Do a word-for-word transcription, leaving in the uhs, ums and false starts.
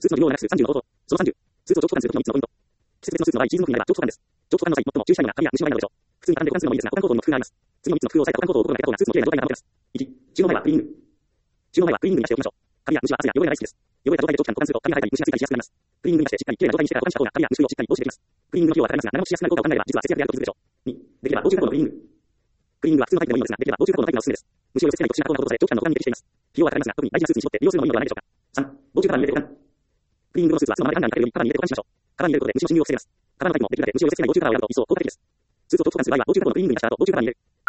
スーツの利用をなくすさんじゅうの方法。そのさんじゅう。スーツを長期保管するときのみっつのポイント。季節別のスーツの場合、シーズンオフになれば長期保管です。長期保管の際、最も注意したいのが髪や虫の害などでしょう。普通に畳んで保管するのもいいですが、保管コートにも工夫があります。次のみっつの工夫を押さえた保管コートを心がけた方がスーツの綺麗な状態が保てます。いち、収納前はクリーニング。収納前はクリーニングにしておきましょう。髪や虫は汗や汚れが大好きです。汚れた状態で長期間保管すると髪が生えたり虫がついたりしやすくなります。クリーニングにしてしっかり綺麗な状態にしてから保管した方が髪や虫をしっかり防止できます。クリーニングの費用はかかりますが、長持ちしやすくなる効果を考えれば実は節約であると気づくでしょう。に、できれば防虫加工のクリーニング。クリーニングは普通のタイプでもいいのですが、できれば防虫加工のタイプがおすすめです。虫を寄せ付けない特殊な加工のことで長期間の保管に適しています。費用はかかりますが、特に大事なスーツに絞って利用するのもいいのではないでしょうか。さん、防虫カバーに入れて保管。クリーニングのスーツはそのままでハンガーにかけるよりカバーに入れて保管しましょう。カバーに入れることで虫の侵入を防げます。カバーのタイプもできるだけ虫を寄せ付けない防虫カバーを選ぶと一層効果的です。スーツを長期保管する場合は防虫加工のクリーニングにした後、防虫カバーに入れる。